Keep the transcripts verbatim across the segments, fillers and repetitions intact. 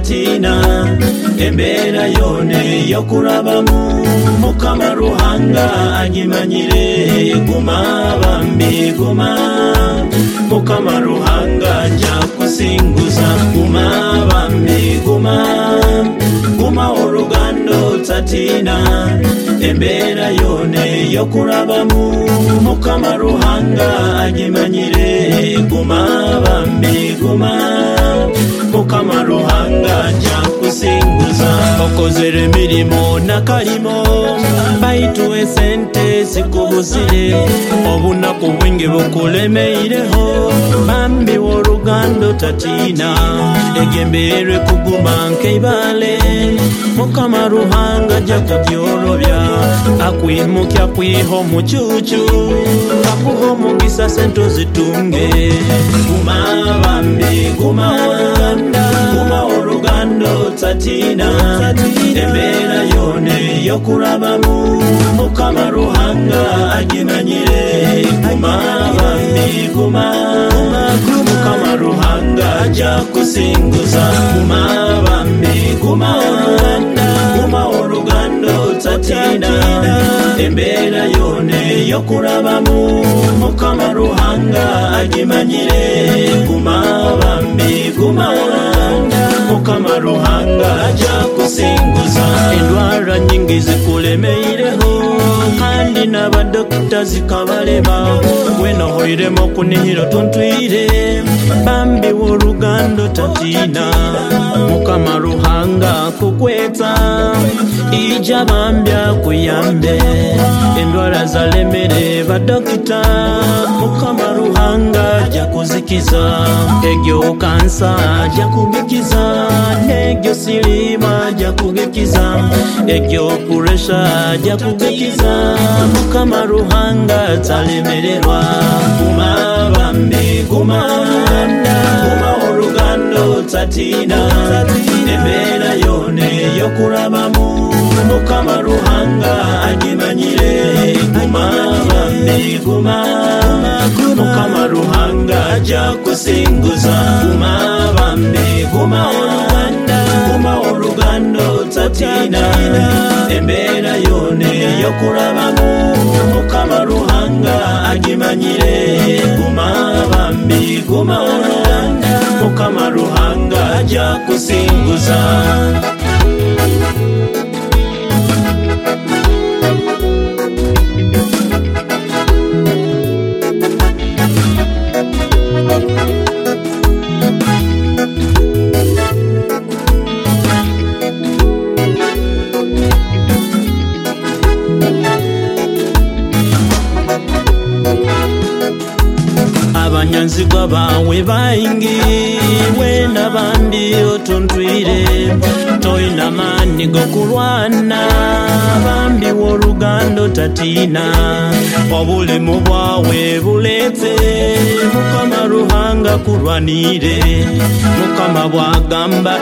tatina embeera yone yokulabamu Mukama Ruhanga agimanyire guma bambi guma Mukama Ruhanga nja kusinguza guma bambi guma guma olugando tatina embeera yone yokulabamu Mukama Ruhanga agimanyire guma bambi guma Mukama Ruhanga nja kusinguza okozere emirimu nakalimo bayituwe sente zikubuzire obunaku bwingi bukulemeireho bambi w'olugando tatina egemberwe kuguma nkeibale Mukama Ruhanga ajja kugyolobya akwimukya kwiho mucucu akuha omugisa sente ozitunge guma bambi guma guma olugando tatina embeera yone yokulabamu Mukama Ruhanga agimanyire guma bambi guma Mukama Ruhanga ajja kusinguza guma bambi guma guma olugando tatina embeera yone yokulabamu Mukama Ruhanga agimanyire guma bambi guma Mukama Ruhanga ajja kusinguza endwara nyingi zikulemeireho kandi n'abadokita zikabalema wenohoiremu okunihira tontwire bambi w'olugando tatina Mukama Ruhanga kukweta ija bambi akuyambe endwara zalemere badokita Mukama Ruhanga ajja kuzikiza egyo kansa ajja kugikiza negyo silima ajja kugikiza egyo puresha ajja kugikiza Mukama Ruhanga talemererwa guma bambi guma guma olugando tatina embeera yone yokulabamu Mukama Ruhanga agimanyire guma bambi guma Mukama Ruhanga ajja kusinguza guma bambi guma guma olugando tatina embeera yone yokulabamu Mukama Ruhanga agimanyire guma bambi guma Mukama Ruhanga ajja kusinguza abanyanzigwa bawe baingi wena bambi otontwire toina mani gokulwana bambi w'olugando tatina obulemu bwawe buletse Mukama Ruhanga kulwanire Mukama bwagamba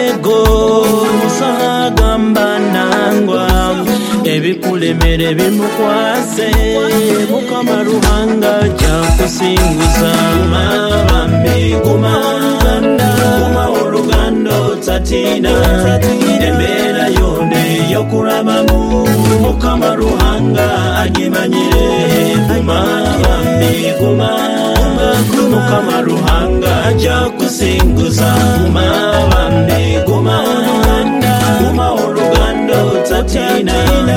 ego musagamba nangwa ebikulemere bimukwase Mukama Ruhanga ajja kusinguza guma bambi guma guma olugando tatina embeera yone yokulabamu Mukama Ruhanga agimanyire guma bambi guma Mukama Ruhanga ajja kusinguza guma bambi guma guma olugando tatina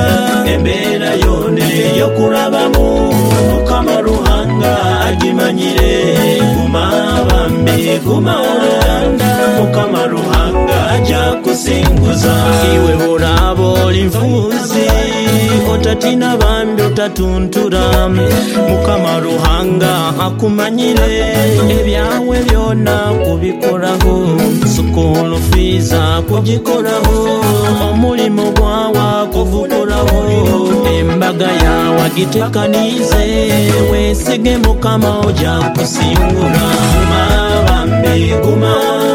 embeera yone yokulabamu Mukama Ruhanga agimanyire guma bambi guma Mukama Ruhanga ajja kusinguza iwe buraba oli nfuuzi otatina bambi otatuntura Mukama Ruhanga akumanyire ebyawe byona kubikoraho sukulu fiza kugikoraho omulimu gwawa kuvukoraho embaga yawe agitekanize wesige Mukama ojja kusingura guma bambi guma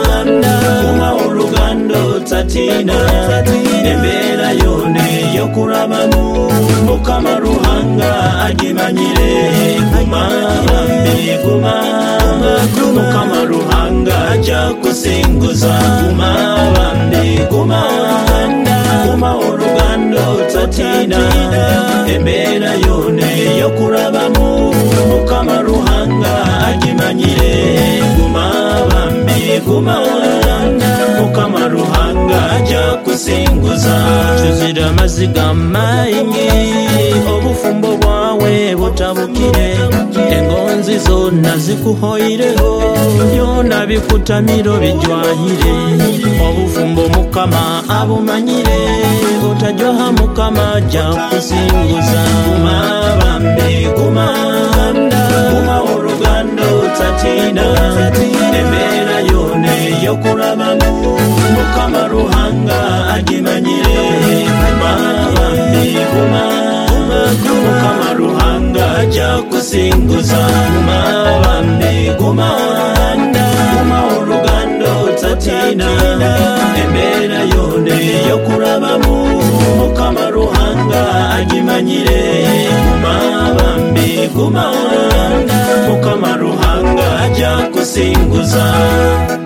guma olugando tatina embeera yone yokulabamu Mukama Ruhanga agimanyire guma bambi guma Mukama Ruhanga ajja kusinguza. Guma bambi guma wanda, guma oluganda otatina, embeera yone yokulabamu Mukama Ruhanga agimanyire. Guma bambi guma wanda, Mukama Ruhanga ajja kusinguza. Tuzira amaziga maingi, obufumbo bwawe butabukire, engonzi zonna zikuhoireho, byona bikutamiro bijwahire. Obufumbo Mukama abumanyire, otajwaha Mukama ajja kusinguza. Guma bambi guma wanda, guma oluganda otatina, embeera yone yokulabamu Mukama Ruhanga agimanyire. Guma bambi guma, Mukama Ruhanga ajja kusinguza. Guma bambi guma wanda, guma oluganda otatina, embeera yone yokulabamu Mukama Ruhanga agimanyire. Guma bambi guma wanda, Mukama Ruhanga ajja kusinguza.